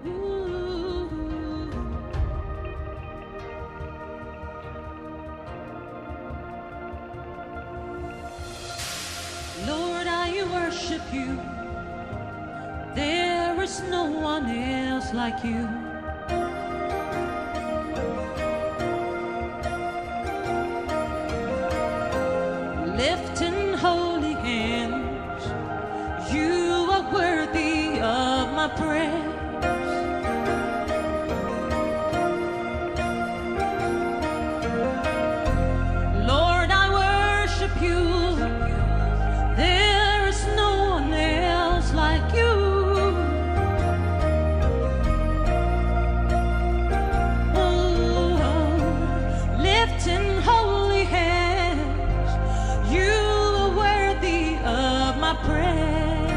Ooh. Lord, I worship you. There is no one else like you. Lifting holy hands, you are worthy of my praise. Lord, I worship you. There is no one else like you. Oh, lifting holy hands, you are worthy of my praise.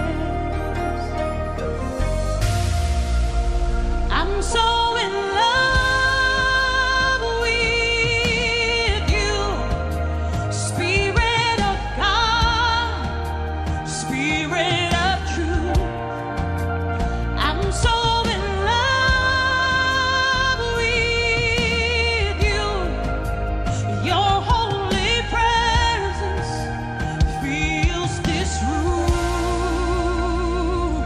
I'm so in love with you, Spirit of God, Spirit of truth. I'm so in love with you. Your holy presence fills this room.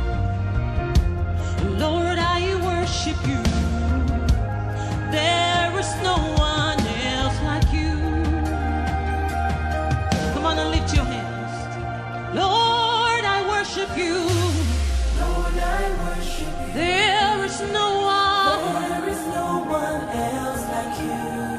Lord, I worship you. There is no one else like you. Come on and lift your hands. Lord, I worship you. Lord, I worship you. There is no one. There is no one else like you.